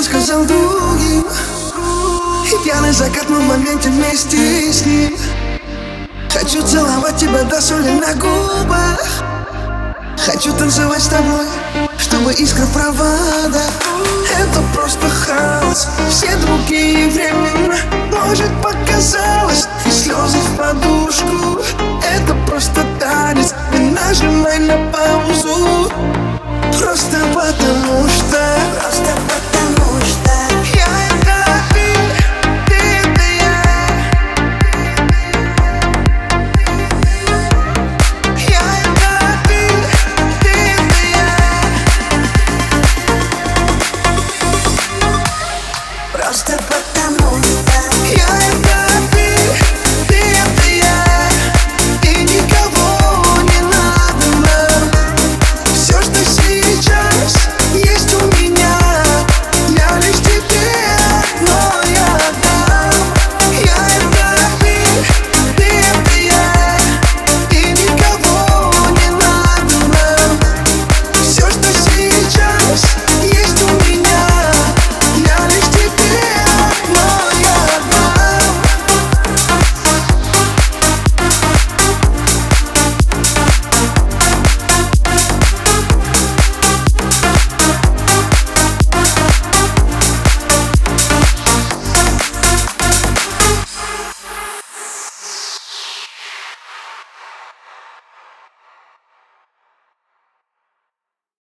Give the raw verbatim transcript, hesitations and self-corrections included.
сказал другим. И пьяный закат мы в моменте вместе с ним. Хочу целовать тебя до соли на губах. Хочу танцевать с тобой, чтобы искра провода. Это просто хаос, все другие времена. Может, показалось, и слезы в подушку. Это просто танец, не нажимай на паузу. Просто потому что, просто потому что я это ты, ты это я. Я это ты, ты это я. Просто